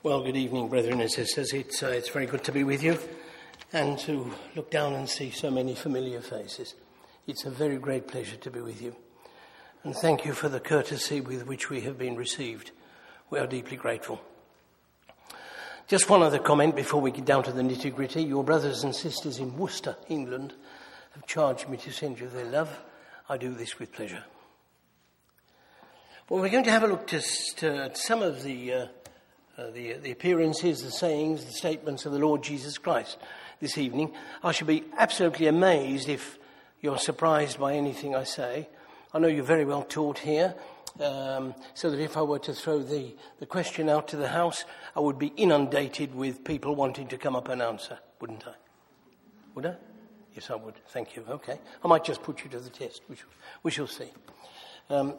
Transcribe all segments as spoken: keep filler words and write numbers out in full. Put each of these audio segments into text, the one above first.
Well, good evening, brethren and sisters. It's, uh, it's very good to be with you and to look down and see so many familiar faces. It's a very great pleasure to be with you. And thank you for the courtesy with which we have been received. We are deeply grateful. Just one other comment before we get down to the nitty-gritty. Your brothers and sisters in Worcester, England, have charged me to send you their love. I do this with pleasure. Well, we're going to have a look just at some of the... Uh, Uh, the, the appearances, the sayings, the statements of the Lord Jesus Christ this evening. I should be absolutely amazed if you're surprised by anything I say. I know you're very well taught here, um, so that if I were to throw the, the question out to the house, I would be inundated with people wanting to come up and answer, wouldn't I? Would I? Yes, I would. Thank you. Okay. I might just put you to the test. We shall, we shall see. Um,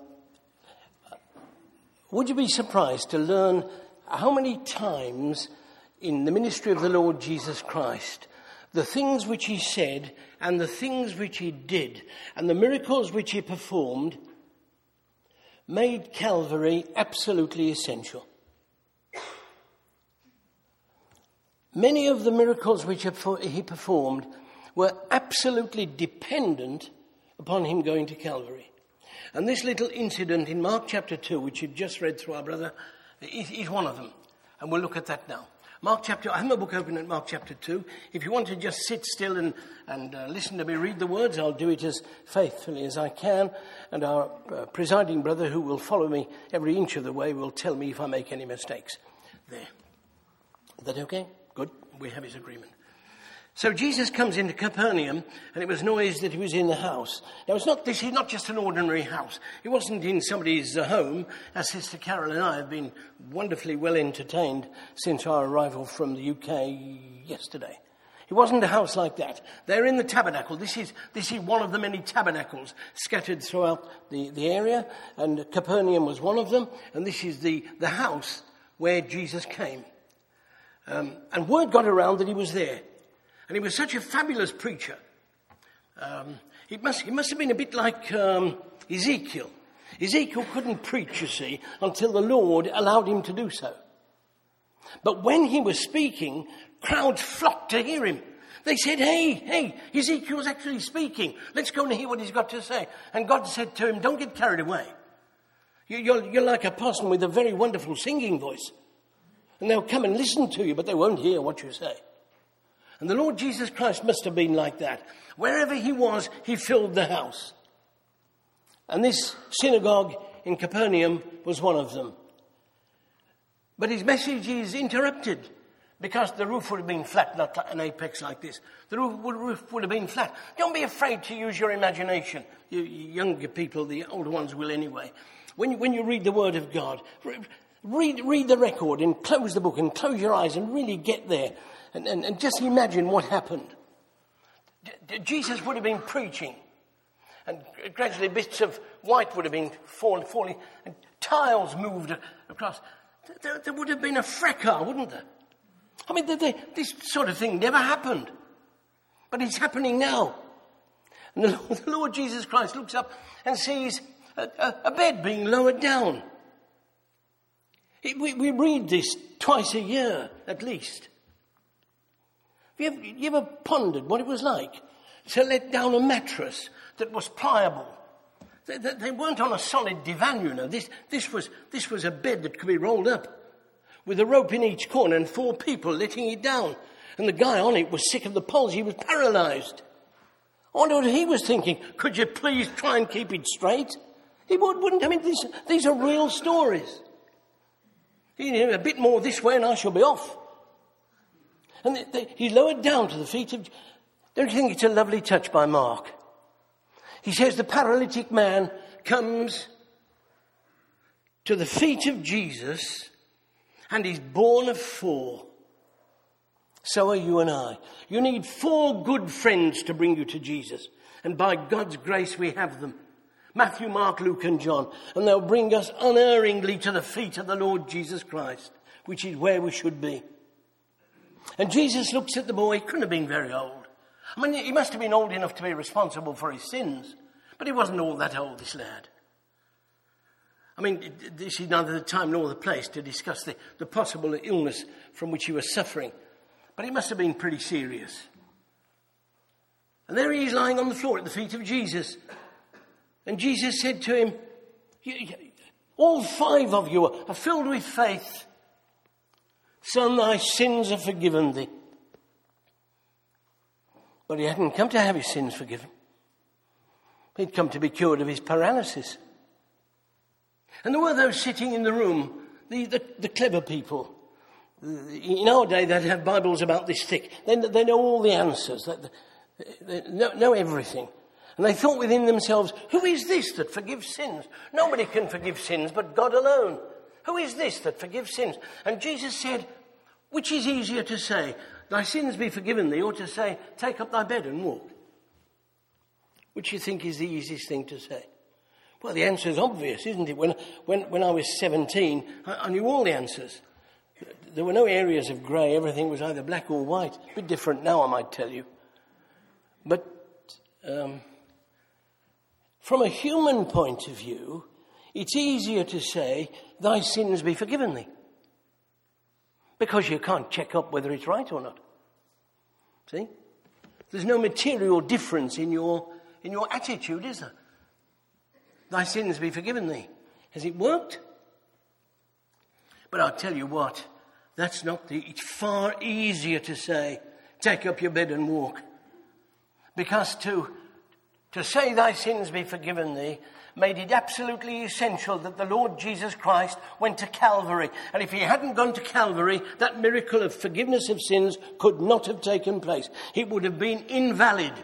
would you be surprised to learn how many times in the ministry of the Lord Jesus Christ, the things which he said and the things which he did and the miracles which he performed made Calvary absolutely essential? Many of the miracles which he performed were absolutely dependent upon him going to Calvary. And this little incident in Mark chapter two, which you've just read through, our brother, is one of them, and we'll look at that now. Mark chapter, I have my book open at Mark chapter two. If you want to just sit still and, and uh, listen to me read the words, I'll do it as faithfully as I can, and our uh, presiding brother, who will follow me every inch of the way, will tell me if I make any mistakes. There. Is that okay? Good. We have his agreement. So Jesus comes into Capernaum, and it was noised that he was in the house. Now, it's not, this is not just an ordinary house. It wasn't in somebody's uh, home, as Sister Carol and I have been wonderfully well entertained since our arrival from the U K yesterday. It wasn't a house like that. They're in the tabernacle. This is, this is one of the many tabernacles scattered throughout the, the area, and Capernaum was one of them, and this is the, the house where Jesus came. Um, and word got around that he was there. And he was such a fabulous preacher. Um, it must, it must have been a bit like um, Ezekiel. Ezekiel couldn't preach, you see, until the Lord allowed him to do so. But when he was speaking, crowds flocked to hear him. They said, hey, hey, Ezekiel's actually speaking. Let's go and hear what he's got to say. And God said to him, don't get carried away. You, you're, you're like a person with a very wonderful singing voice. And they'll come and listen to you, but they won't hear what you say. And the Lord Jesus Christ must have been like that. Wherever he was, he filled the house. And this synagogue in Capernaum was one of them. But his message is interrupted because the roof would have been flat, not an apex like this. The roof would, roof would have been flat. Don't be afraid to use your imagination. You younger people, the older ones will anyway. When you, when you read the Word of God, read, read the record and close the book and close your eyes and really get there. And, and, and just imagine what happened. D- Jesus would have been preaching, and gradually bits of white would have been falling, falling and tiles moved across. There, there would have been a fracas, wouldn't there? I mean, they, they, this sort of thing never happened. But it's happening now. And the, the Lord Jesus Christ looks up and sees a, a, a bed being lowered down. It, we, we read this twice a year, at least. Have you ever, you ever pondered what it was like to let down a mattress that was pliable? They, they, they weren't on a solid divan, you know. This, this, was, this was a bed that could be rolled up with a rope in each corner and four people letting it down. And the guy on it was sick of the palsy. He was paralyzed. I wonder what he was thinking. Could you please try and keep it straight? He would, wouldn't. I mean, these, these are real stories. You know, a bit more this way and I shall be off. And they, they, he lowered down to the feet of... Don't you think it's a lovely touch by Mark? He says the paralytic man comes to the feet of Jesus and is born of four. So are you and I. You need four good friends to bring you to Jesus. And by God's grace we have them. Matthew, Mark, Luke and John. And they'll bring us unerringly to the feet of the Lord Jesus Christ, which is where we should be. And Jesus looks at the boy. He couldn't have been very old. I mean, he must have been old enough to be responsible for his sins. But he wasn't all that old, this lad. I mean, this is neither the time nor the place to discuss the, the possible illness from which he was suffering. But it must have been pretty serious. And there he is lying on the floor at the feet of Jesus. And Jesus said to him, all five of you are filled with faith. Son, thy sins are forgiven thee. But he hadn't come to have his sins forgiven. He'd come to be cured of his paralysis. And there were those sitting in the room, the, the, the clever people. In our day, they'd have Bibles about this thick. They, they know all the answers. They, they know, know everything. And they thought within themselves, who is this that forgives sins? Nobody can forgive sins but God alone. Who is this that forgives sins? And Jesus said, which is easier to say, thy sins be forgiven thee, or to say, take up thy bed and walk? Which do you think is the easiest thing to say? Well, the answer is obvious, isn't it? When, when, when I was seventeen, I, I knew all the answers. There were no areas of grey. Everything was either black or white. A bit different now, I might tell you. But um, from a human point of view, it's easier to say, thy sins be forgiven thee. Because you can't check up whether it's right or not. See? There's no material difference in your, in your attitude, is there? Thy sins be forgiven thee. Has it worked? But I'll tell you what, that's not the, it's far easier to say, take up your bed and walk. Because to, to say thy sins be forgiven thee made it absolutely essential that the Lord Jesus Christ went to Calvary. And if he hadn't gone to Calvary, that miracle of forgiveness of sins could not have taken place. It would have been invalid.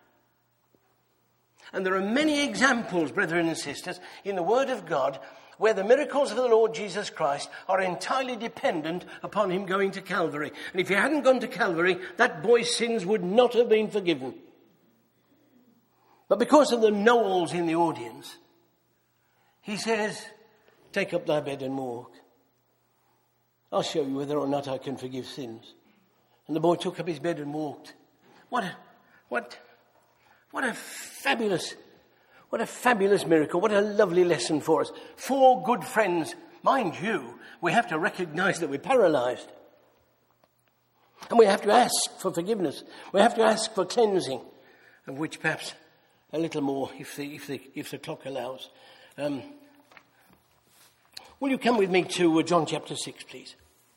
And there are many examples, brethren and sisters, in the Word of God where the miracles of the Lord Jesus Christ are entirely dependent upon him going to Calvary. And if he hadn't gone to Calvary, that boy's sins would not have been forgiven. But because of the know-alls in the audience, he says, take up thy bed and walk. I'll show you whether or not I can forgive sins. And the boy took up his bed and walked. What a, what... What a fabulous, what a fabulous miracle. What a lovely lesson for us. Four good friends. Mind you, we have to recognize that we're paralyzed. And we have to ask for forgiveness. We have to ask for cleansing, of which perhaps a little more if the, if the, if the clock allows. Um, will you come with me to uh, John chapter six, please?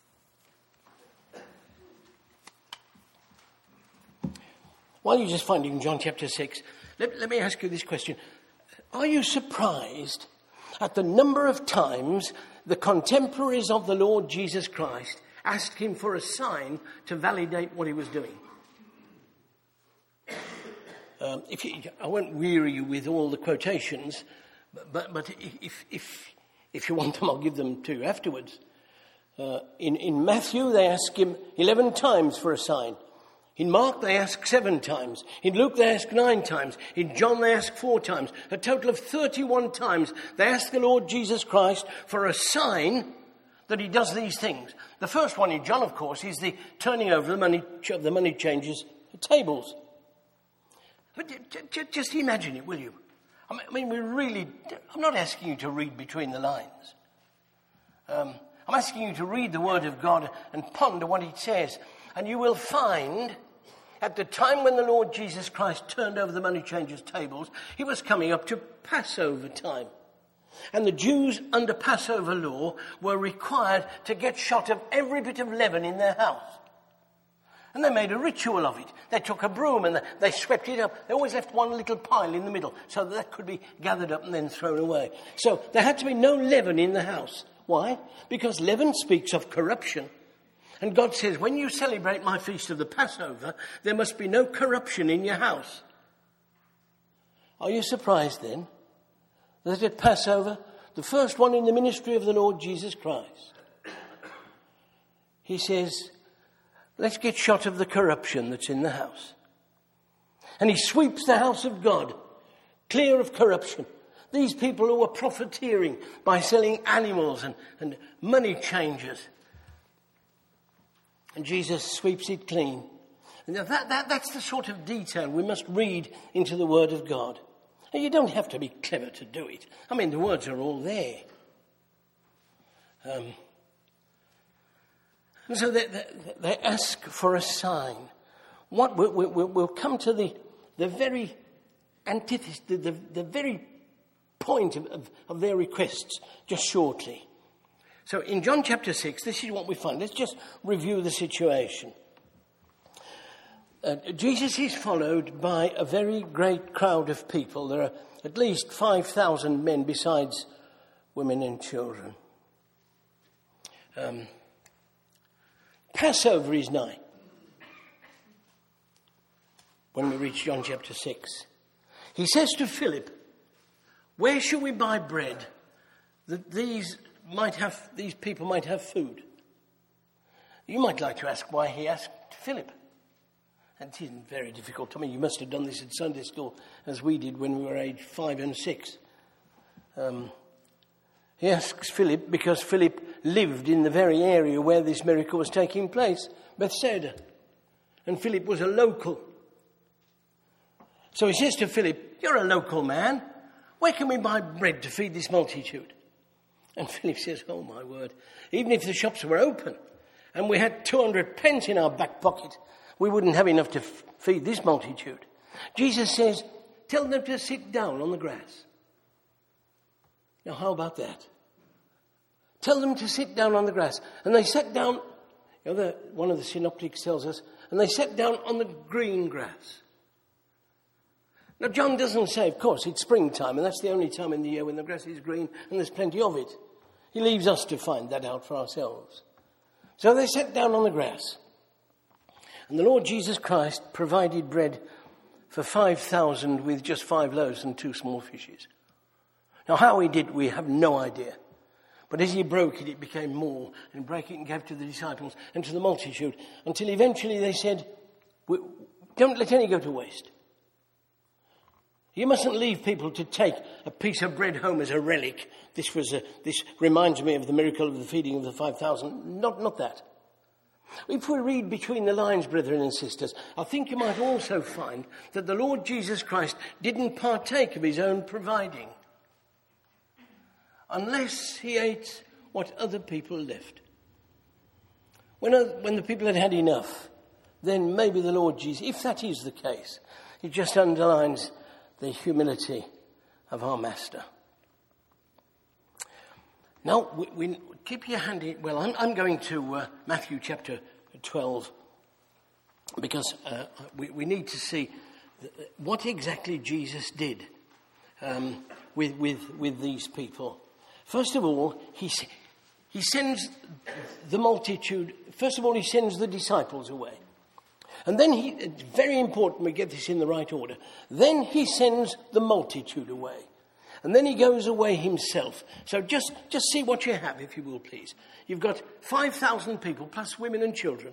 While you're just finding John chapter six, let, let me ask you this question. Are you surprised at the number of times the contemporaries of the Lord Jesus Christ asked him for a sign to validate what he was doing? Um, if you, I won't weary you with all the quotations, but, but if, if, if you want them, I'll give them to you afterwards. Uh, in, in Matthew, they ask him eleven times for a sign. In Mark, they ask seven times. In Luke, they ask nine times. In John, they ask four times. A total of thirty-one times they ask the Lord Jesus Christ for a sign that he does these things. The first one in John, of course, is the turning over the money of the money changers' tables. But just imagine it, will you? I mean, we really... I'm not asking you to read between the lines. Um, I'm asking you to read the Word of God and ponder what it says. And you will find... At the time when the Lord Jesus Christ turned over the money changers' tables, he was coming up to Passover time. And the Jews under Passover law were required to get shot of every bit of leaven in their house. And they made a ritual of it. They took a broom and they swept it up. They always left one little pile in the middle so that, that could be gathered up and then thrown away. So there had to be no leaven in the house. Why? Because leaven speaks of corruption. And God says, when you celebrate my feast of the Passover, there must be no corruption in your house. Are you surprised then that at Passover, the first one in the ministry of the Lord Jesus Christ, he says, let's get shot of the corruption that's in the house. And he sweeps the house of God clear of corruption. These people who were profiteering by selling animals and, and money changers. And Jesus sweeps it clean. Now that, that, that's the sort of detail we must read into the Word of God. And you don't have to be clever to do it. I mean, the words are all there. Um, and so they, they, they ask for a sign. What we, we, we'll come to the, the very antithesis, the, the, the very point of, of, of their requests just shortly. So in John chapter six, this is what we find. Let's just review the situation. Uh, Jesus is followed by a very great crowd of people. There are at least five thousand men besides women and children. Um, Passover is nigh. When we reach John chapter six, he says to Philip, where shall we buy bread that these might have, these people might have food? You might like to ask why he asked Philip. And it isn't very difficult. I mean, you must have done this at Sunday school as we did when we were aged five and six. Um, he asks Philip because Philip lived in the very area where this miracle was taking place, Bethsaida. And Philip was a local. So he says to Philip, you're a local man. Where can we buy bread to feed this multitude? And Philip says, oh my word, even if the shops were open and we had two hundred pence in our back pocket, we wouldn't have enough to f- feed this multitude. Jesus says, tell them to sit down on the grass. Now, how about that? Tell them to sit down on the grass. And they sat down, you know, the, one of the synoptics tells us, and they sat down on the green grass. Now, John doesn't say, of course, it's springtime, and that's the only time in the year when the grass is green and there's plenty of it. He leaves us to find that out for ourselves. So they sat down on the grass. And the Lord Jesus Christ provided bread for five thousand with just five loaves and two small fishes. Now, how he did, we have no idea. But as he broke it, it became more, and broke it and gave to the disciples and to the multitude, until eventually they said, don't let any go to waste. You mustn't leave people to take a piece of bread home as a relic. This was a, this reminds me of the miracle of the feeding of the five thousand. Not, not that. If we read between the lines, brethren and sisters, I think you might also find that the Lord Jesus Christ didn't partake of his own providing unless he ate what other people left. When, when the people had had enough, then maybe the Lord Jesus, if that is the case, it just underlines the humility of our Master. Now, we, we keep your hand in. Well, I'm, I'm going to uh, Matthew chapter twelve because uh, we, we need to see what exactly Jesus did um, with, with, with these people. First of all, he, he sends the multitude, first of all, he sends the disciples away. And then he, it's very important we get this in the right order. Then he sends the multitude away. And then he goes away himself. So just, just see what you have, if you will, please. You've got five thousand people, plus women and children.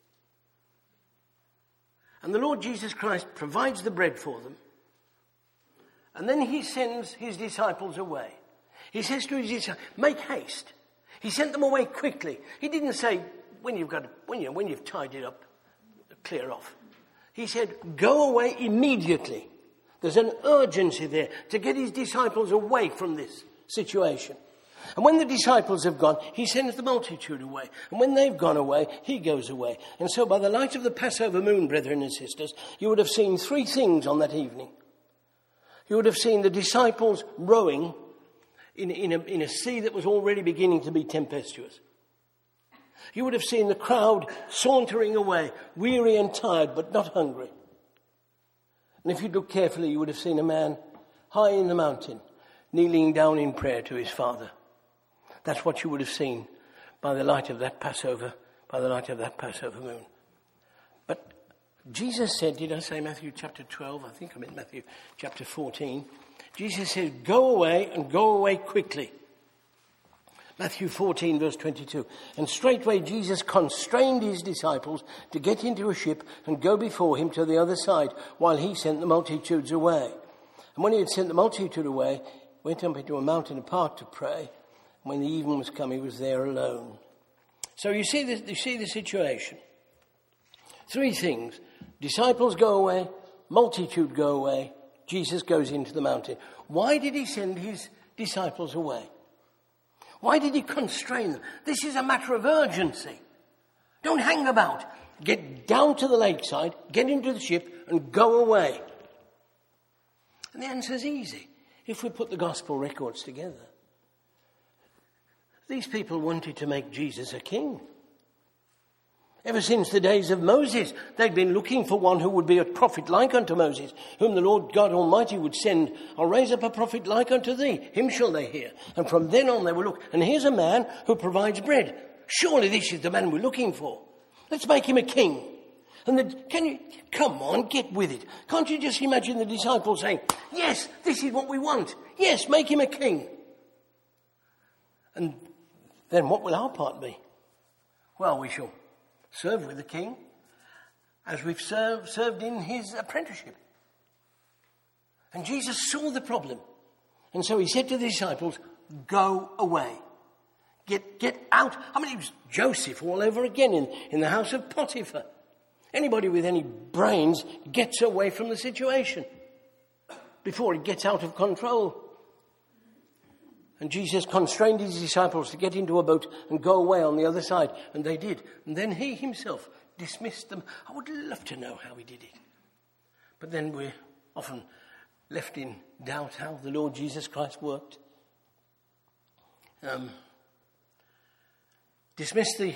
And the Lord Jesus Christ provides the bread for them. And then he sends his disciples away. He says to his disciples, make haste. He sent them away quickly. He didn't say, when you've got, when, you, when you've tied it up, clear off. He said, go away immediately. There's an urgency there to get his disciples away from this situation. And when the disciples have gone, he sends the multitude away. And when they've gone away, he goes away. And so by the light of the Passover moon, brethren and sisters, you would have seen three things on that evening. You would have seen the disciples rowing in, in, a, in a sea that was already beginning to be tempestuous. You would have seen the crowd sauntering away, weary and tired, but not hungry. And if you'd look carefully, you would have seen a man high in the mountain, kneeling down in prayer to his Father. That's what you would have seen by the light of that Passover, by the light of that Passover moon. But Jesus said, did I say Matthew chapter twelve? I think I meant Matthew chapter fourteen. Jesus said, go away and go away quickly. Matthew fourteen, verse twenty-two. And straightway Jesus constrained his disciples to get into a ship and go before him to the other side, while he sent the multitudes away. And when he had sent the multitude away, he went up into a mountain apart to pray. And when the evening was come, he was there alone. So you see the, you see the situation. Three things. Disciples go away, multitude go away, Jesus goes into the mountain. Why did he send his disciples away? Why did he constrain them? This is a matter of urgency. Don't hang about. Get down to the lakeside, get into the ship, and go away. And the answer is easy if we put the gospel records together. These people wanted to make Jesus a king. Ever since the days of Moses, they'd been looking for one who would be a prophet like unto Moses, whom the Lord God Almighty would send. I'll raise up a prophet like unto thee, him shall they hear. And from then on they will look, and here's a man who provides bread. Surely this is the man we're looking for. Let's make him a king. And the, can you, come on, get with it. Can't you just imagine the disciples saying, yes, this is what we want. Yes, make him a king. And then what will our part be? Well, we shall serve with the king as we've served, served in his apprenticeship. And Jesus saw the problem. And so he said to the disciples, go away. Get, get out. I mean, it was Joseph all over again in, in the house of Potiphar. Anybody with any brains gets away from the situation before it gets out of control. And Jesus constrained his disciples to get into a boat and go away on the other side. And they did. And then he himself dismissed them. I would love to know how he did it. But then we're often left in doubt how the Lord Jesus Christ worked. Um, dismissed the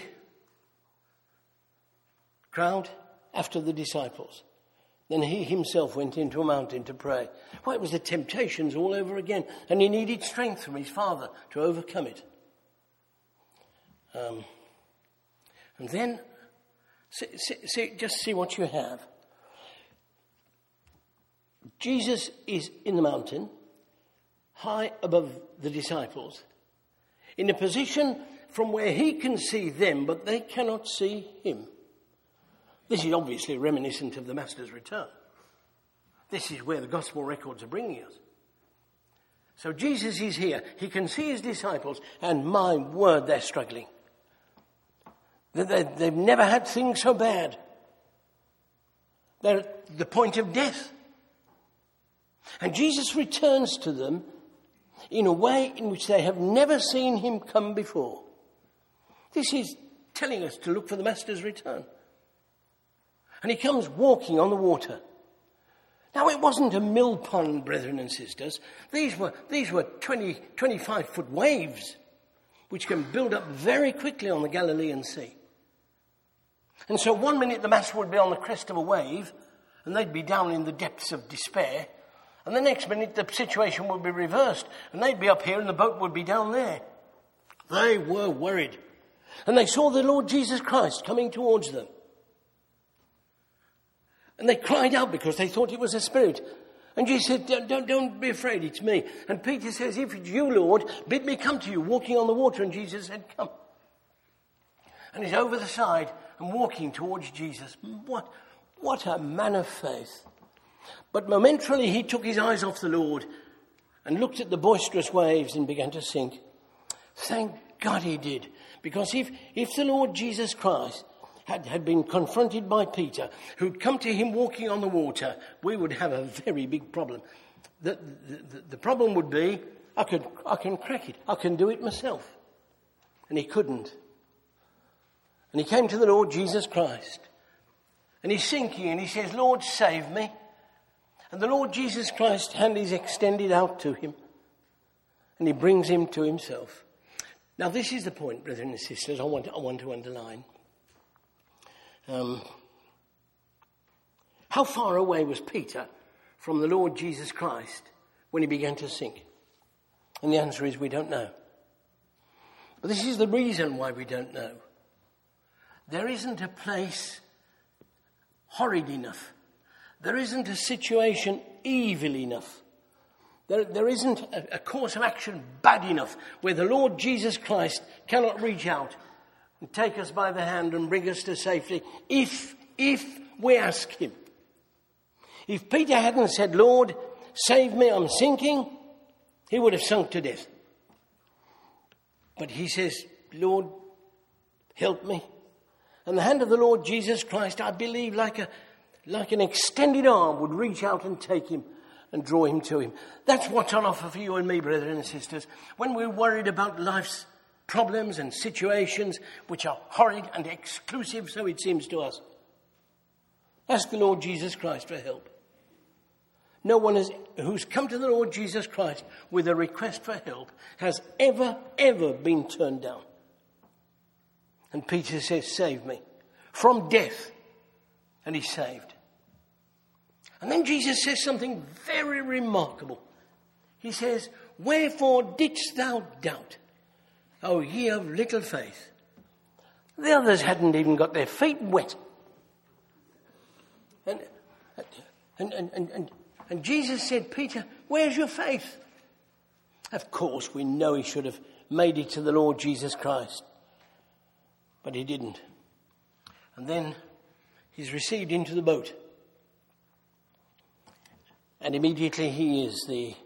crowd after the disciples. Then he himself went into a mountain to pray. Well, it was the temptations all over again. And he needed strength from his Father to overcome it. Um, and then, see, see, see, just see what you have. Jesus is in the mountain, high above the disciples, in a position from where he can see them, but they cannot see him. This is obviously reminiscent of the Master's return. This is where the gospel records are bringing us. So Jesus is here. He can see his disciples, and my word, they're struggling. They've never had things so bad. They're at the point of death. And Jesus returns to them in a way in which they have never seen him come before. This is telling us to look for the Master's return. And he comes walking on the water. Now, it wasn't a mill pond, brethren and sisters. These were, these were twenty, twenty-five foot waves, which can build up very quickly on the Galilean Sea. And so one minute the Master would be on the crest of a wave, and they'd be down in the depths of despair. And the next minute the situation would be reversed, and they'd be up here and the boat would be down there. They were worried. And they saw the Lord Jesus Christ coming towards them. And they cried out because they thought it was a spirit. And Jesus said, don't, don't, don't be afraid, it's me. And Peter says, if it's you, Lord, bid me come to you, walking on the water. And Jesus said, come. And he's over the side and walking towards Jesus. What, what a man of faith. But momentarily he took his eyes off the Lord and looked at the boisterous waves and began to sink. Thank God he did. Because if, if the Lord Jesus Christ Had, had been confronted by Peter, who'd come to him walking on the water, we would have a very big problem. The, the, the, the problem would be, I, could, I can crack it. I can do it myself. And he couldn't. And he came to the Lord Jesus Christ. And he's sinking and he says, Lord, save me. And the Lord Jesus Christ's hand is extended out to him. And he brings him to himself. Now, this is the point, brethren and sisters, I want, I want to underline. Um, how far away was Peter from the Lord Jesus Christ when he began to sink? And the answer is we don't know. But this is the reason why we don't know. There isn't a place horrid enough. There isn't a situation evil enough. There, there isn't a, a course of action bad enough where the Lord Jesus Christ cannot reach out and take us by the hand and bring us to safety if, if we ask him. If Peter hadn't said, Lord, save me, I'm sinking, he would have sunk to death. But he says, Lord, help me. And the hand of the Lord Jesus Christ, I believe, like a like an extended arm, would reach out and take him and draw him to him. That's what's on offer for you and me, brethren and sisters. When we're worried about life's problems and situations which are horrid and exclusive, so it seems to us. Ask the Lord Jesus Christ for help. No one has, who's come to the Lord Jesus Christ with a request for help has ever, ever been turned down. And Peter says, save me from death. And he's saved. And then Jesus says something very remarkable. He says, wherefore didst thou doubt, O ye of little faith? The others hadn't even got their feet wet. And, and, and, and, and, and Jesus said, Peter, where's your faith? Of course, we know he should have made it to the Lord Jesus Christ. But he didn't. And then he's received into the boat. And immediately he is the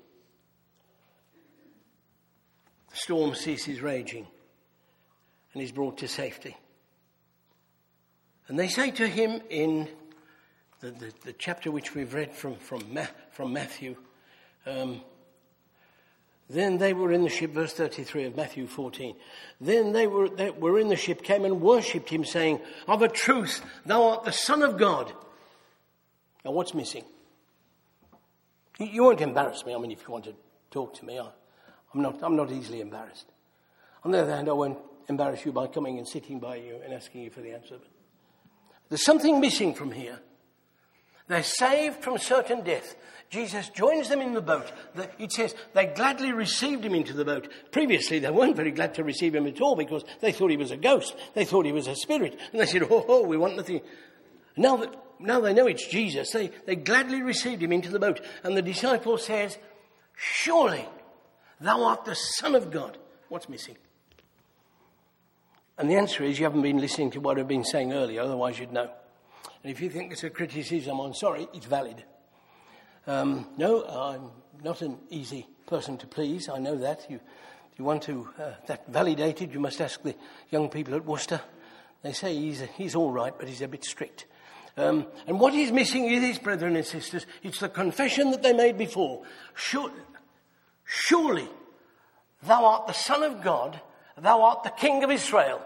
storm ceases raging and he's brought to safety. And they say to him in the, the, the chapter which we've read from, from, Ma- from Matthew, um, then they were in the ship, verse thirty-three of Matthew fourteen. Then they were, they were in the ship, came and worshipped him, saying, of a truth, thou art the Son of God. Now what's missing? You, you won't embarrass me. I mean, if you want to talk to me, I, I'm not, I'm not easily embarrassed. On the other hand, I won't embarrass you by coming and sitting by you and asking you for the answer. But there's something missing from here. They're saved from certain death. Jesus joins them in the boat. It says they gladly received him into the boat. Previously, they weren't very glad to receive him at all because they thought he was a ghost. They thought he was a spirit. And they said, oh, oh we want nothing. Now that now they know it's Jesus, they, they gladly received him into the boat. And the disciple says, surely thou art the Son of God. What's missing? And the answer is you haven't been listening to what I've been saying earlier, otherwise you'd know. And if you think it's a criticism, I'm sorry, it's valid. Um, no, I'm not an easy person to please. I know that. You, if you want to uh, that validated, you must ask the young people at Worcester. They say he's, a, he's all right, but he's a bit strict. Um, and what is missing is his brethren and sisters. It's the confession that they made before. Sure, surely thou art the Son of God, thou art the King of Israel.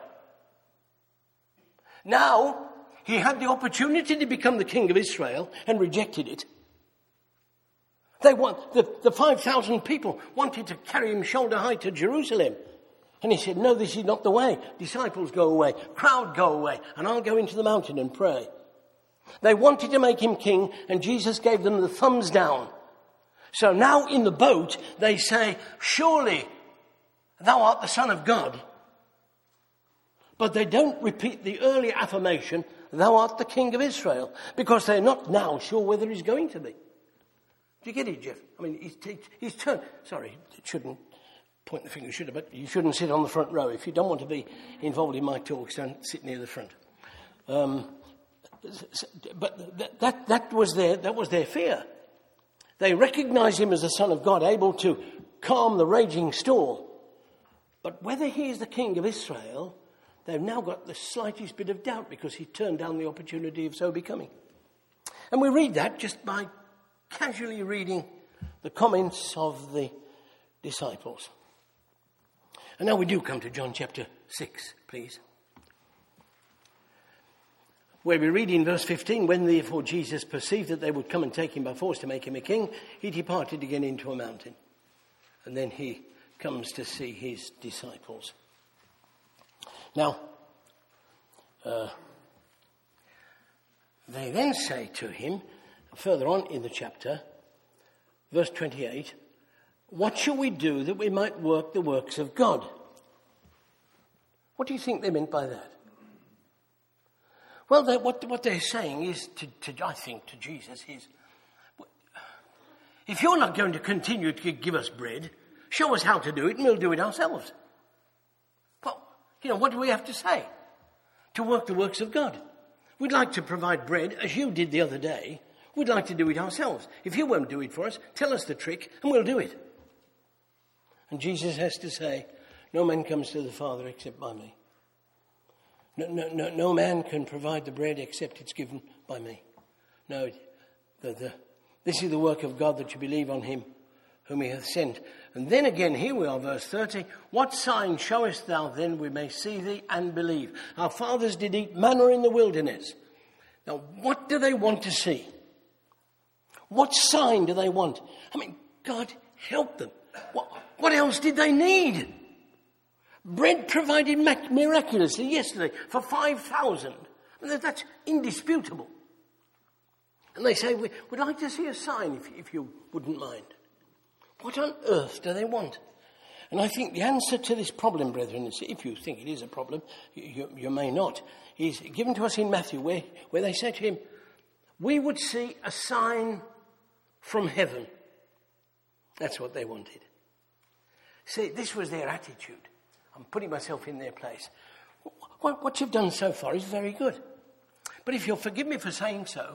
Now, he had the opportunity to become the King of Israel and rejected it. They want, the, the five thousand people wanted to carry him shoulder high to Jerusalem. And he said, no, this is not the way. Disciples go away, crowd go away, and I'll go into the mountain and pray. They wanted to make him king, and Jesus gave them the thumbs down. So now in the boat, they say, surely thou art the Son of God. But they don't repeat the earlier affirmation, thou art the King of Israel, because they're not now sure whether he's going to be. Do you get it, Jeff? I mean, he's, he's turned... Sorry, it shouldn't point the finger, should have, but you shouldn't sit on the front row. If you don't want to be involved in my talks, don't sit near the front. Um, but that, that, that, was their, that was their fear. They recognized him as the Son of God, able to calm the raging storm. But whether he is the King of Israel, they've now got the slightest bit of doubt because he turned down the opportunity of so becoming. And we read that just by casually reading the comments of the disciples. And now we do come to John chapter six, please. Where we read in verse fifteen, when therefore Jesus perceived that they would come and take him by force to make him a king, he departed again into a mountain. And then he comes to see his disciples. Now, uh, they then say to him, further on in the chapter, verse twenty-eight, what shall we do that we might work the works of God? What do you think they meant by that? Well, they, what, what they're saying is, to, to, I think, to Jesus is, if you're not going to continue to give us bread, show us how to do it and we'll do it ourselves. Well, you know, what do we have to say? To work the works of God. We'd like to provide bread, as you did the other day. We'd like to do it ourselves. If you won't do it for us, tell us the trick and we'll do it. And Jesus has to say, no man comes to the Father except by me. No, no, no, no man can provide the bread except it's given by me. No, the, the, this is the work of God, that you believe on him whom he hath sent. And then again, here we are, verse thirty. What sign showest thou then we may see thee and believe? Our fathers did eat manna in the wilderness. Now, what do they want to see? What sign do they want? I mean, God help them. What, what else did they need? Bread provided miraculously yesterday for five thousand. That's indisputable. And they say, we'd like to see a sign if, if you wouldn't mind. What on earth do they want? And I think the answer to this problem, brethren, is, if you think it is a problem, you, you may not, is given to us in Matthew, where, where they say to him, we would see a sign from heaven. That's what they wanted. See, this was their attitude. I'm putting myself in their place. What, what you've done so far is very good. But if you'll forgive me for saying so,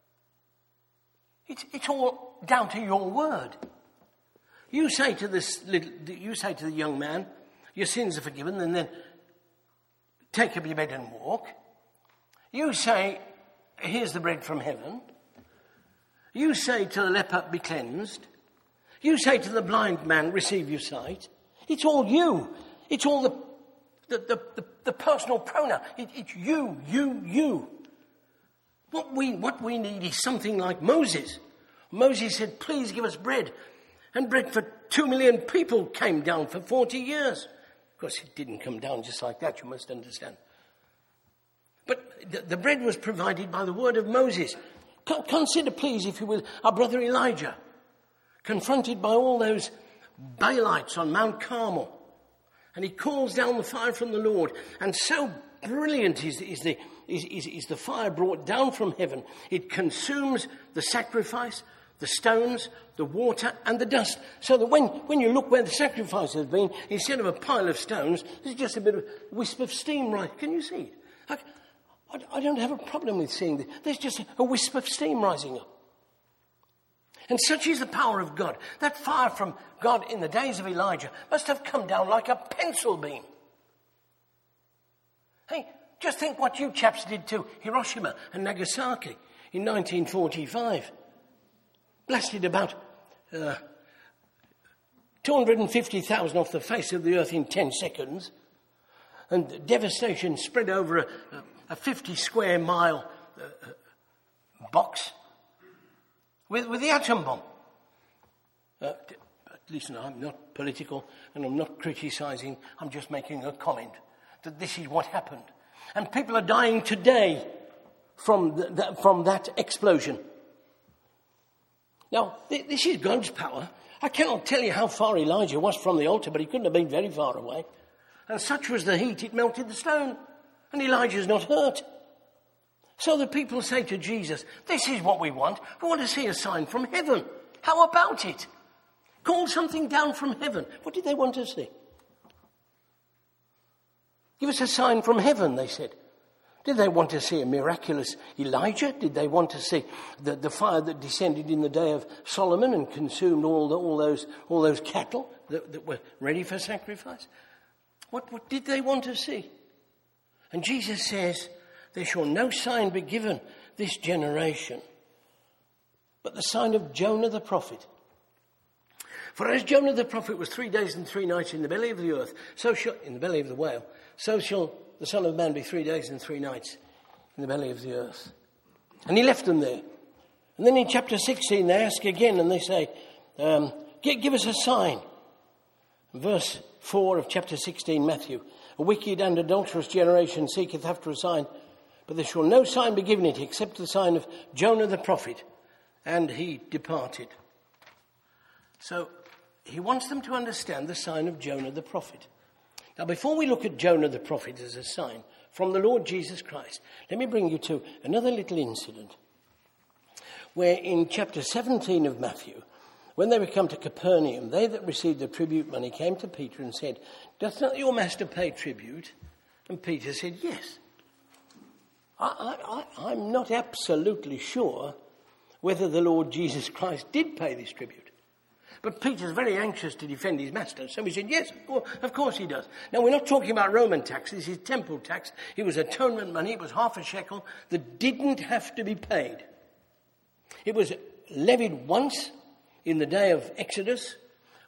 it's, it's all down to your word. You say to this little, you say to the young man, your sins are forgiven, and then take up your bed and walk. You say, here's the bread from heaven. You say to the leper, be cleansed. You say to the blind man, receive your sight. It's all you. It's all the the, the, the, the personal pronoun. It, it's you, you, you. What we, what we need is something like Moses. Moses said, please give us bread. And bread for two million people came down for forty years. Of course, it didn't come down just like that, you must understand. But the, the bread was provided by the word of Moses. Consider, please, if you will, our brother Elijah, confronted by all those Baalites on Mount Carmel. And he calls down the fire from the Lord. And so brilliant is, is, the, is, is, is the fire brought down from heaven. It consumes the sacrifice, the stones, the water, and the dust. So that when, when you look where the sacrifice has been, instead of a pile of stones, there's just a bit of a wisp of steam, right? Can you see it? I, I, I don't have a problem with seeing this. There's just a, a wisp of steam rising up. And such is the power of God. That fire from God in the days of Elijah must have come down like a pencil beam. Hey, just think what you chaps did to Hiroshima and Nagasaki in nineteen forty-five. Blasted about uh, two hundred fifty thousand off the face of the earth in ten seconds. And devastation spread over a, a fifty square mile uh, box. With, with the atom bomb. Uh, listen, I'm not political and I'm not criticising. I'm just making a comment that this is what happened. And people are dying today from, the, the, from that explosion. Now, th- this is God's power. I cannot tell you how far Elijah was from the altar, but he couldn't have been very far away. And such was the heat, it melted the stone. And Elijah's not hurt. So the people say to Jesus, this is what we want. We want to see a sign from heaven. How about it? Call something down from heaven. What did they want to see? Give us a sign from heaven, they said. Did they want to see a miraculous Elijah? Did they want to see the, the fire that descended in the day of Solomon and consumed all, the, all, those, all those cattle that, that were ready for sacrifice? What, what did they want to see? And Jesus says, there shall no sign be given this generation, but the sign of Jonah the prophet. For as Jonah the prophet was three days and three nights in the belly of the earth, so shall, in the belly of the whale, so shall the Son of Man be three days and three nights in the belly of the earth. And he left them there. And then in chapter sixteen, they ask again and they say, um, give, give us a sign. Verse four of chapter sixteen, Matthew. A wicked and adulterous generation seeketh after a sign, but there shall no sign be given it except the sign of Jonah the prophet. And he departed. So he wants them to understand the sign of Jonah the prophet. Now, before we look at Jonah the prophet as a sign from the Lord Jesus Christ, let me bring you to another little incident where in chapter seventeen of Matthew, when they were come to Capernaum, they that received the tribute money came to Peter and said, doth not your master pay tribute? And Peter said, yes. I, I, I'm not absolutely sure whether the Lord Jesus Christ did pay this tribute. But Peter's very anxious to defend his master. So he said, yes, of course he does. Now, we're not talking about Roman tax. This is temple tax. It was atonement money. It was half a shekel that didn't have to be paid. It was levied once in the day of Exodus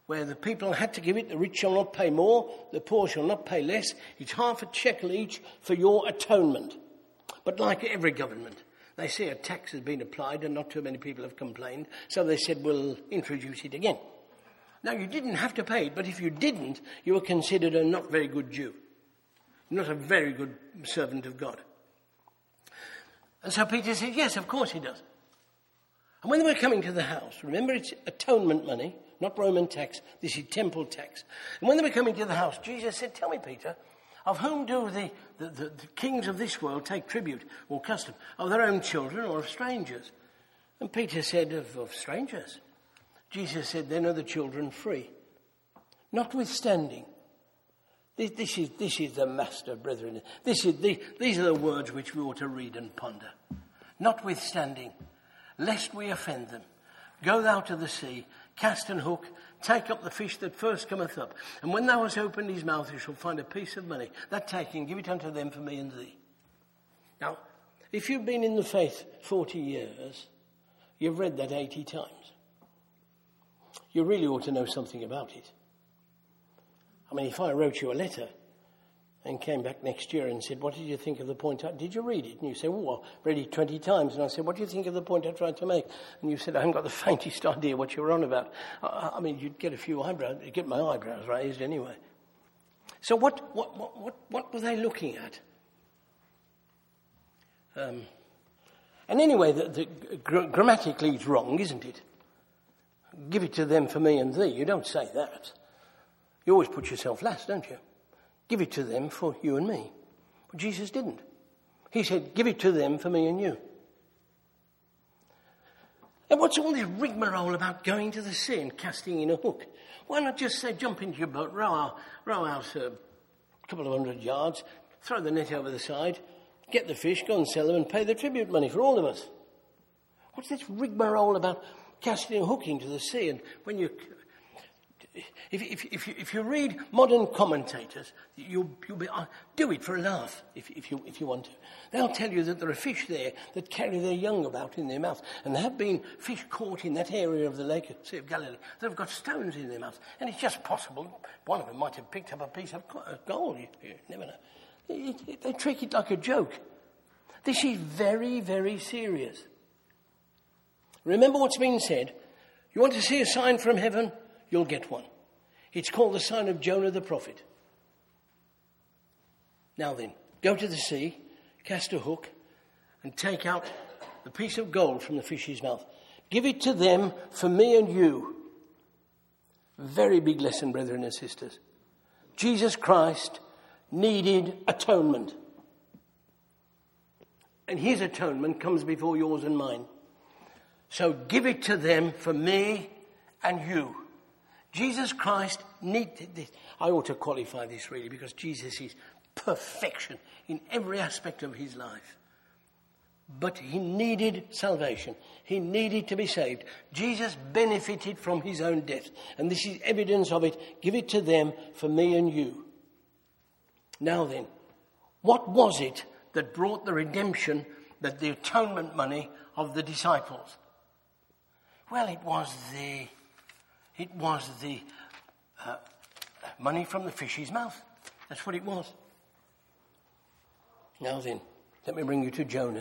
where the people had to give it. The rich shall not pay more, the poor shall not pay less. It's half a shekel each for your atonement. But like every government, they see a tax has been applied and not too many people have complained, so they said, we'll introduce it again. Now, you didn't have to pay it, but if you didn't, you were considered a not very good Jew, not a very good servant of God. And so Peter said, yes, of course he does. And when they were coming to the house, remember it's atonement money, not Roman tax, this is temple tax. And when they were coming to the house, Jesus said, tell me, Peter, of whom do the, the, the, the kings of this world take tribute or custom? Of their own children or of strangers? And Peter said, of, of strangers. Jesus said, then are the children free. Notwithstanding, this, this, is, this is the master, brethren. This is the, these are the words which we ought to read and ponder. Notwithstanding, lest we offend them, go thou to the sea, cast an hook, take up the fish that first cometh up. And when thou hast opened his mouth, you shall find a piece of money. That taking, give it unto them for me and thee. Now, if you've been in the faith forty years, you've read that eighty times. You really ought to know something about it. I mean, if I wrote you a letter and came back next year and said, what did you think of the point? I, did you read it? And you say, well, I read it twenty times. And I said, what do you think of the point I tried to make? And you said, I haven't got the faintest idea what you were on about. I, I mean, you'd get a few eyebrows, you'd get my eyebrows raised anyway. So what, what, what, what, what were they looking at? Um, and anyway, the, the, gr- grammatically it's wrong, isn't it? Give it to them for me and thee. You don't say that. You always put yourself last, don't you? Give it to them for you and me. But Jesus didn't. He said, give it to them for me and you. And what's all this rigmarole about going to the sea and casting in a hook? Why not just say, jump into your boat, row out, row out a couple of hundred yards, throw the net over the side, get the fish, go and sell them and pay the tribute money for all of us? What's this rigmarole about casting a hook into the sea? And when you... If, if, if, you, if you read modern commentators, you'll, you'll be, uh, do it for a laugh if, if, you, if you want to. They'll tell you that there are fish there that carry their young about in their mouth. And there have been fish caught in that area of the lake, Sea of Galilee, that have got stones in their mouth. And it's just possible one of them might have picked up a piece of gold. You, you never know. It, it, they treat it like a joke. This is very, very serious. Remember what's been said. You want to see a sign from heaven? You'll get one. It's called the sign of Jonah the prophet. Now then, go to the sea, cast a hook, and take out the piece of gold from the fish's mouth. Give it to them for me and you. Very big lesson, brethren and sisters. Jesus Christ needed atonement. And his atonement comes before yours and mine. So give it to them for me and you. Jesus Christ needed this. I ought to qualify this really because Jesus is perfection in every aspect of his life. But he needed salvation. He needed to be saved. Jesus benefited from his own death. And this is evidence of it. Give it to them for me and you. Now then, what was it that brought the redemption, that the atonement money of the disciples? Well, it was the... It was the uh, money from the fish's mouth. That's what it was. Now then, let me bring you to Jonah.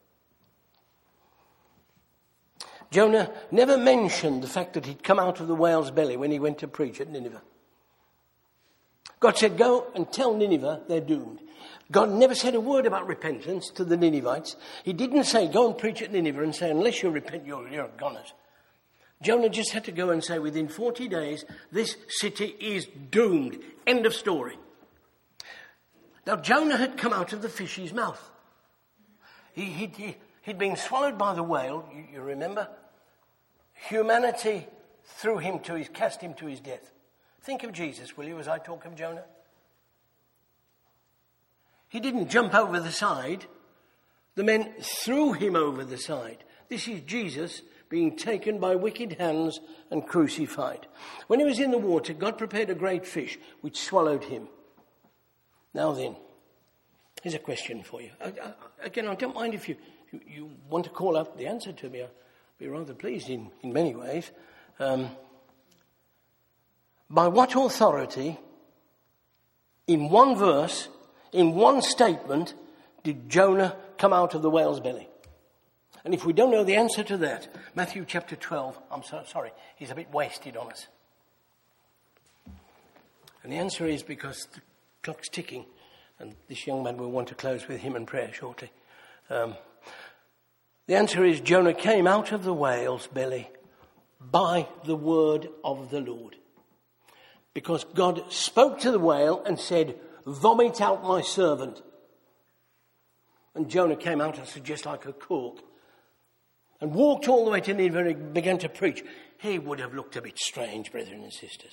Jonah never mentioned the fact that he'd come out of the whale's belly when he went to preach at Nineveh. God said, go and tell Nineveh they're doomed. God never said a word about repentance to the Ninevites. He didn't say, go and preach at Nineveh and say, unless you repent, you're, you're goners. Jonah just had to go and say, within forty days, this city is doomed. End of story. Now, Jonah had come out of the fish's mouth. He, he'd, he, he'd been swallowed by the whale, you, you remember? Humanity threw him to his, cast him to his death. Think of Jesus, will you, as I talk of Jonah? He didn't jump over the side. The men threw him over the side. This is Jesus being taken by wicked hands and crucified. When he was in the water, God prepared a great fish which swallowed him. Now then, here's a question for you. I, I, again, I don't mind if you, you, you want to call out the answer to me. I'll be rather pleased in, in many ways. Um, By what authority, in one verse, in one statement, did Jonah come out of the whale's belly? And if we don't know the answer to that, Matthew chapter twelve, I'm so sorry, he's a bit wasted on us. And the answer is because the clock's ticking, and this young man will want to close with hymn and prayer shortly. Um, the answer is Jonah came out of the whale's belly by the word of the Lord. Because God spoke to the whale and said, vomit out my servant. And Jonah came out, I suggest, like a cork, and walked all the way to Nineveh and began to preach. He would have looked a bit strange, brethren and sisters.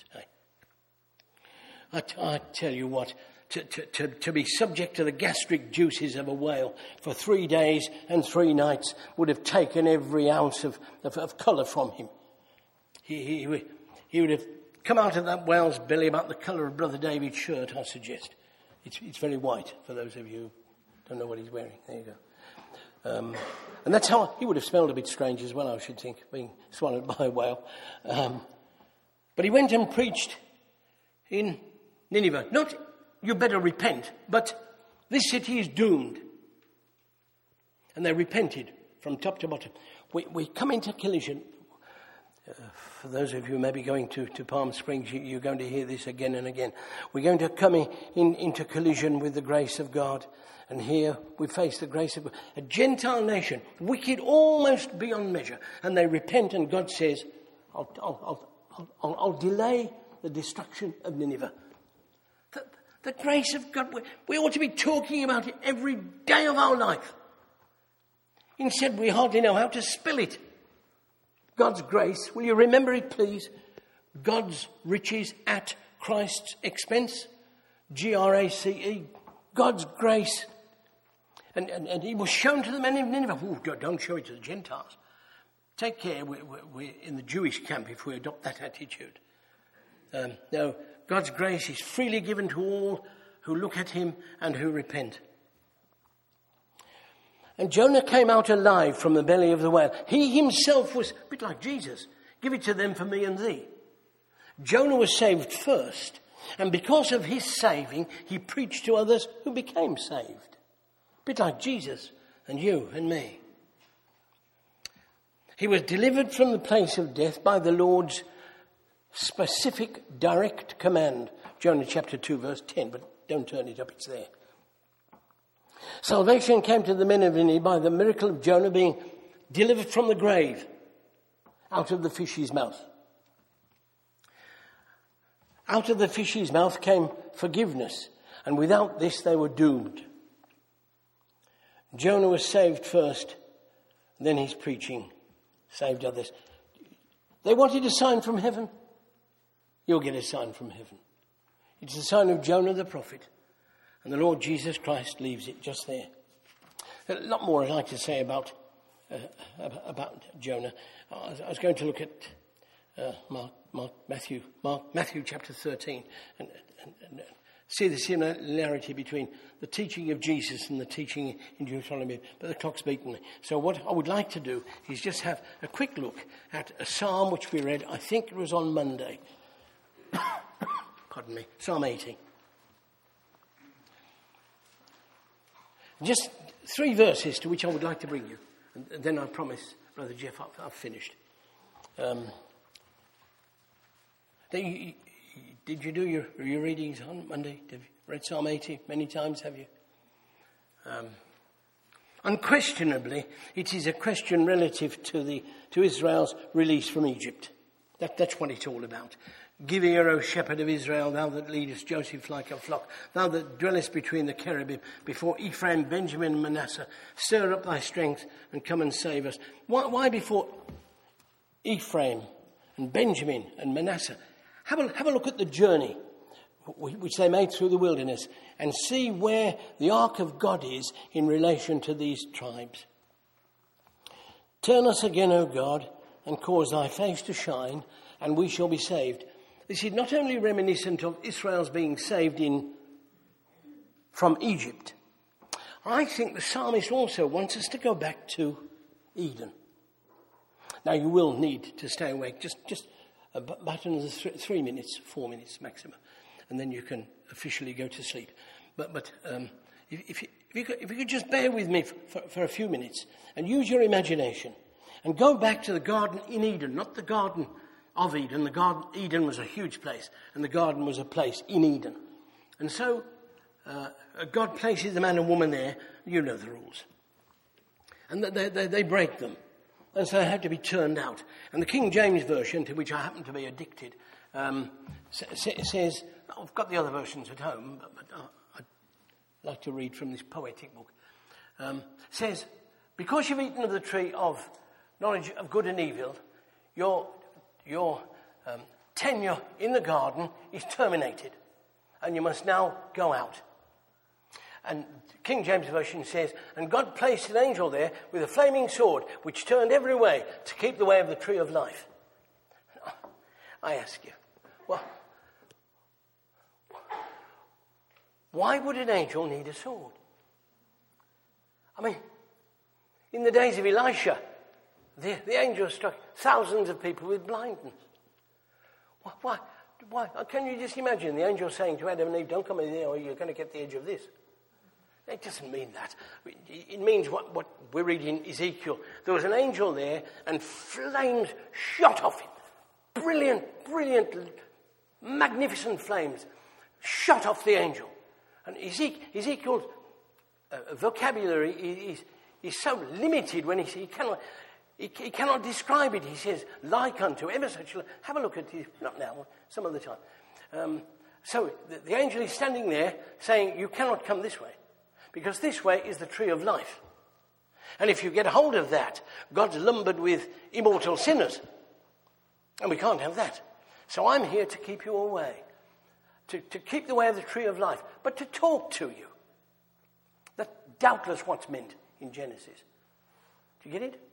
I, t- I tell you what, to, to, to, to be subject to the gastric juices of a whale for three days and three nights would have taken every ounce of, of, of colour from him. He, he, he would have come out of that whale's belly about the colour of Brother David's shirt, I suggest. It's, it's very white, for those of you who don't know what he's wearing. There you go. Um, and that's how he would have smelled a bit strange as well, I should think, being swallowed by a whale. Um, but he went and preached in Nineveh. Not, you better repent, but this city is doomed. And they repented from top to bottom. We, we come into collision. Uh, for those of you who may be going to, to Palm Springs, you, you're going to hear this again and again. We're going to come in, in, into collision with the grace of God. And here we face the grace of God. A Gentile nation, wicked almost beyond measure. And they repent, and God says, I'll, I'll, I'll, I'll, I'll delay the destruction of Nineveh. The, the grace of God, we, we ought to be talking about it every day of our life. Instead, we hardly know how to spell it. God's grace, will you remember it, please? God's riches at Christ's expense. G R A C E. God's grace. And, and, and he was shown to the men of Nineveh. Ooh, don't show it to the Gentiles. Take care, we're, we're in the Jewish camp if we adopt that attitude. Um, no, God's grace is freely given to all who look at him and who repent. And Jonah came out alive from the belly of the whale. He himself was a bit like Jesus. Give it to them for me and thee. Jonah was saved first. And because of his saving, he preached to others who became saved. A bit like Jesus and you and me. He was delivered from the place of death by the Lord's specific direct command. Jonah chapter two verse ten, but don't turn it up, it's there. Salvation came to the men of Nineveh by the miracle of Jonah being delivered from the grave out of the fish's mouth. Out of the fish's mouth came forgiveness, and without this they were doomed. Jonah was saved first, then his preaching saved others. They wanted a sign from heaven. You'll get a sign from heaven. It's the sign of Jonah the prophet. And the Lord Jesus Christ leaves it just there. A lot more I'd like to say about uh, about Jonah. I was, I was going to look at uh, Mark, Mark, Matthew, Mark, Matthew chapter thirteen, and, and, and see the similarity between the teaching of Jesus and the teaching in Deuteronomy. But the clock's beaten me. So what I would like to do is just have a quick look at a psalm which we read. I think it was on Monday. Pardon me, Psalm eighty. Just three verses to which I would like to bring you. And then I promise, Brother Jeff, I've, I've finished. Um, you, did you do your, your readings on Monday? Have you read Psalm eighty many times, have you? Um, unquestionably, it is a question relative to the to Israel's release from Egypt. That, that's what it's all about. Give ear, O shepherd of Israel, thou that leadest Joseph like a flock, thou that dwellest between the cherubim, before Ephraim, Benjamin, and Manasseh. Stir up thy strength and come and save us. Why, why before Ephraim and Benjamin and Manasseh? Have a, have a look at the journey which they made through the wilderness and see where the ark of God is in relation to these tribes. Turn us again, O God, and cause thy face to shine, and we shall be saved. This is not only reminiscent of Israel's being saved in from Egypt. I think the psalmist also wants us to go back to Eden. Now, you will need to stay awake just, just A b- button is th- three minutes, four minutes maximum, and then you can officially go to sleep. But but um, if, if, you, if, you could, if you could just bear with me for, for, for a few minutes and use your imagination and go back to the garden in Eden, not the garden of Eden. The garden Eden was a huge place, and the garden was a place in Eden. And so uh, God places the man and woman there. You know the rules. And they, they, they break them. And so they have to be turned out. And the King James Version, to which I happen to be addicted, um, says, I've got the other versions at home, but, but I'd like to read from this poetic book, um, says, because you've eaten of the tree of knowledge of good and evil, your, your um, tenure in the garden is terminated. And you must now go out. And King James Version says, and God placed an angel there with a flaming sword, which turned every way to keep the way of the tree of life. I ask you, well, why would an angel need a sword? I mean, in the days of Elisha, the, the angel struck thousands of people with blindness. Why, why, why? Can you just imagine the angel saying to Adam and Eve, don't come in here or you're going to get the edge of this? It doesn't mean that. It means what, what we read in Ezekiel. There was an angel there and flames shot off him. Brilliant, brilliant, magnificent flames shot off the angel. And Ezekiel, Ezekiel's uh, vocabulary is, is so limited when he, he cannot he, he cannot describe it. He says, like unto, ever such. Have a look at it, not now, some other time. Um, so the, the angel is standing there saying, you cannot come this way. Because this way is the tree of life. And if you get hold of that, God's lumbered with immortal sinners. And we can't have that. So I'm here to keep you away. To, to keep the way of the tree of life. But to talk to you. That's doubtless what's meant in Genesis. Do you get it?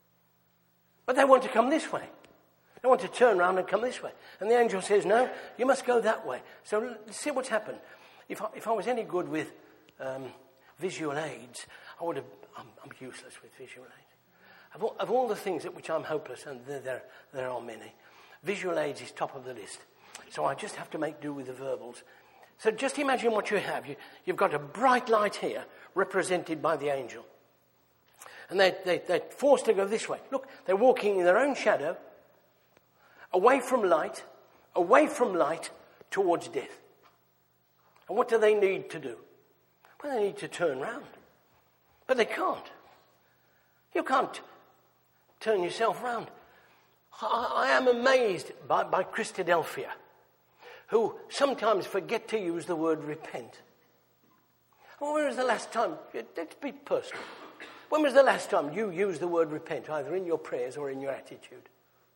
But they want to come this way. They want to turn around and come this way. And the angel says, no, you must go that way. So let's see what's happened. If I, if I was any good with Um, visual aids, I would have, I'm, I'm useless with visual aids. Of all, of all the things at which I'm hopeless, and there, there, there are many, visual aids is top of the list. So I just have to make do with the verbals. So just imagine what you have. You, you've got a bright light here, represented by the angel. And they, they, they're forced to go this way. Look, they're walking in their own shadow, away from light, away from light, towards death. And what do they need to do? Well, they need to turn round. But they can't. You can't turn yourself round. I, I am amazed by, by Christadelphia, who sometimes forget to use the word repent. Well, when was the last time, let's be personal, when was the last time you used the word repent, either in your prayers or in your attitude?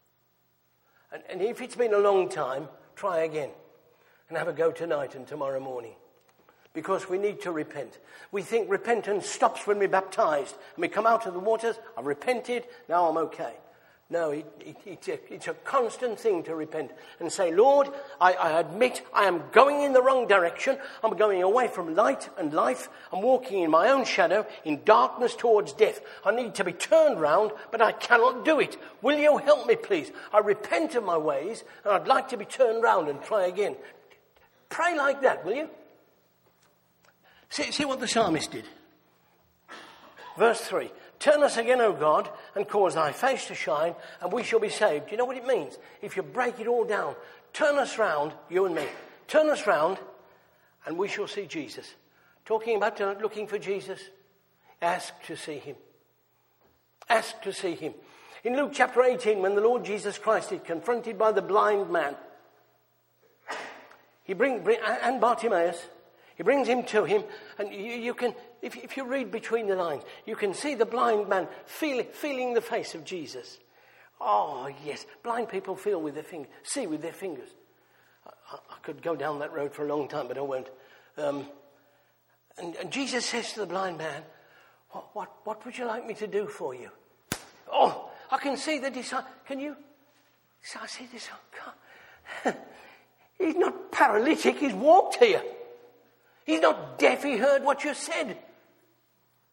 And, and if it's been a long time, try again and have a go tonight and tomorrow morning. Because we need to repent. We think repentance stops when we're baptized. And we come out of the waters, I've repented, now I'm okay. No, it, it, it's, a, it's a constant thing to repent. And say, Lord, I, I admit I am going in the wrong direction. I'm going away from light and life. I'm walking in my own shadow, in darkness towards death. I need to be turned round, but I cannot do it. Will you help me, please? I repent of my ways, and I'd like to be turned round and try again. Pray like that, will you? See, see what the psalmist did. Verse three. Turn us again, O God, and cause thy face to shine, and we shall be saved. Do you know what it means? If you break it all down, turn us round, you and me. Turn us round, and we shall see Jesus. Talking about looking for Jesus, ask to see him. Ask to see him. In Luke chapter eighteen, when the Lord Jesus Christ is confronted by the blind man, he bring, bring and Bartimaeus, he brings him to him, and you, you can, if, if you read between the lines, you can see the blind man feel, feeling the face of Jesus. Oh, yes, blind people feel with their fingers, see with their fingers. I, I could go down that road for a long time, but I won't. Um, and, and Jesus says to the blind man, what, what, what would you like me to do for you? Oh, I can see the disciple. Can you? So I see this. Oh, God. He's not paralytic, he's walked here. He's not deaf, he heard what you said.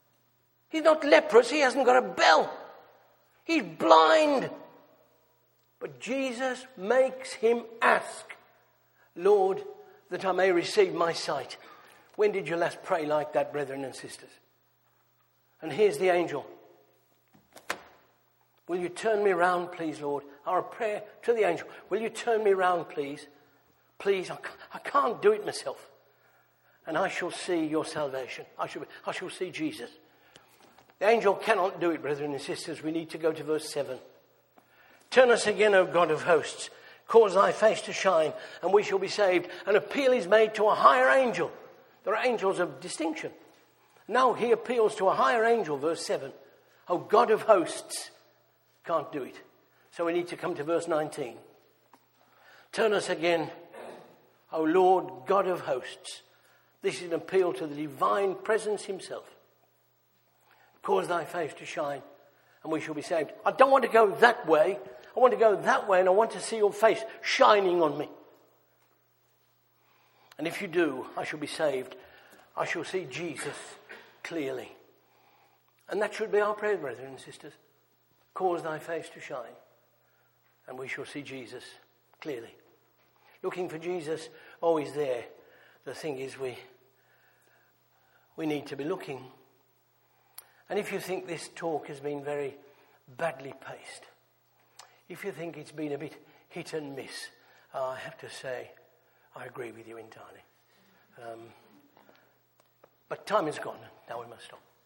He's not leprous, he hasn't got a bell. He's blind. But Jesus makes him ask, Lord, that I may receive my sight. When did you last pray like that, brethren and sisters? And here's the angel. Will you turn me round, please, Lord? Our prayer to the angel. Will you turn me round, please? Please, I, I can't do it myself. And I shall see your salvation. I shall, I shall see Jesus. The angel cannot do it, brethren and sisters. We need to go to verse seven. Turn us again, O God of hosts. Cause thy face to shine, and we shall be saved. An appeal is made to a higher angel. There are angels of distinction. Now he appeals to a higher angel, verse seven. O God of hosts. Can't do it. So we need to come to verse nineteen. Turn us again, O Lord God of hosts. This is an appeal to the divine presence himself. Cause thy face to shine, and we shall be saved. I don't want to go that way. I want to go that way, and I want to see your face shining on me. And if you do, I shall be saved. I shall see Jesus clearly. And that should be our prayer, brethren and sisters. Cause thy face to shine, and we shall see Jesus clearly. Looking for Jesus, always there. The thing is, we we need to be looking. And if you think this talk has been very badly paced, if you think it's been a bit hit and miss, uh, I have to say, I agree with you entirely. Um, but time is gone. Now we must stop.